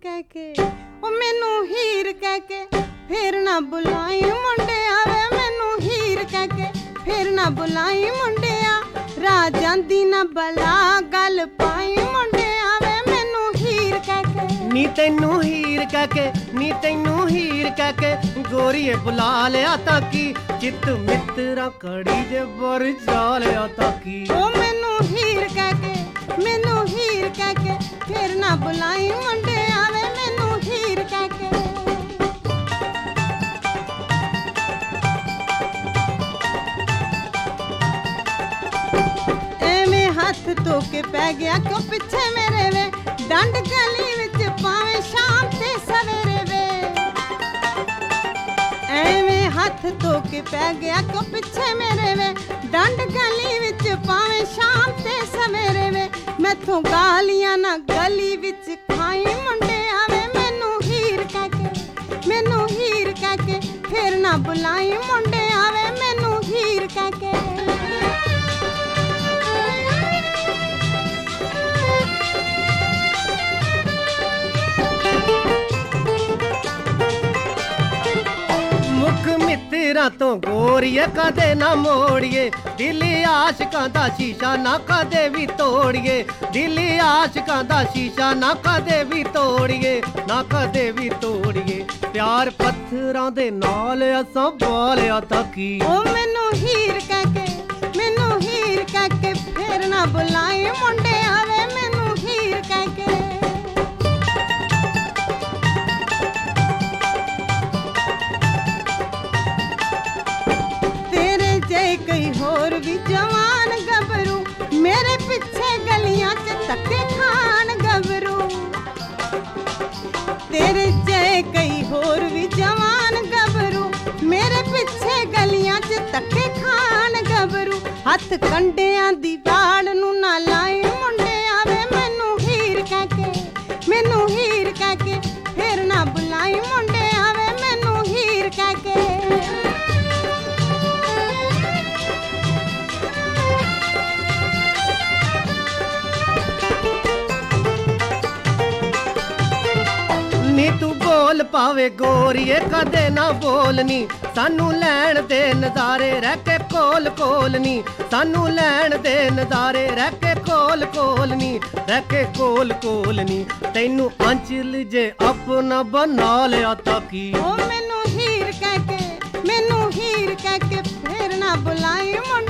कह के ओ मैनू हीर कह के फिर ना बुलाई मुंडिया वे मैनू हीर कह के फिर ना बुलाई मुंडिया राह जांदी ना बला गल पाई मुंडिया वे मैनू हीर कह के नी तैनू हीर कह के नी तैनू हीर कह के गोरीए बुला लिया ताकि चित मित्रा कड़ी जे बर जा लिया ताकि ओ मैनू हीर कह के मैनू हीर कह के फिर ना बुलाई मुंडिया वे मैनू हीर कह के हथ धो के पै गया क्यों पिछे मेरे वे डंड गली विच पावे शाम ते सवेरे वे एवें हथ धो के पै गया क्यों पिछे मेरे वे डंड गली विच पावे शाम ते सवेरे वे मैथों गालियां ना गली विच खाई मुंडे आवे मैनू हीर कह के फिर ना बुलाई मुंडे आवे मैनू हीर कह के मित्रा तो गोरीए कदे ना मोड़िए दिली आशकां दा शीशा ना कदे भी तोड़िए दिली आशकां दा शीशा ना कदे भी तोड़िए ना कदे भी तोड़िए प्यार पत्थरां दे नाल असां बालिया ताकि ओ मैनू हीर कह के फिर ना बुलाई मुंडे आवे मैनू हीर कह के कई होर भी जवान गबरू मेरे पिछे गलियां च धक्के खान गबरू तेरे जय कई होर भी जवान गबरू मेरे पिछे गलियां च धक्के खान गबरू हथ कंडियां दी वाड़ नू ना लाई मुंडे आवे मैनू हीर कह के फिर ना बुलाई मुंडे आवे मैनू हीर कह के नी तू बोल पावे गोरीए कदे ना बोलनी सानू लैण दे नज़ारे रह के कोल कोलनी सानू लैण दे नज़ारे रह के कोल कोलनी रह के कोल कोलनी तैनू अंचल जे अपना बना लिया ताकि ओ मैनू हीर कह के फिर ना बुलाई मुंडे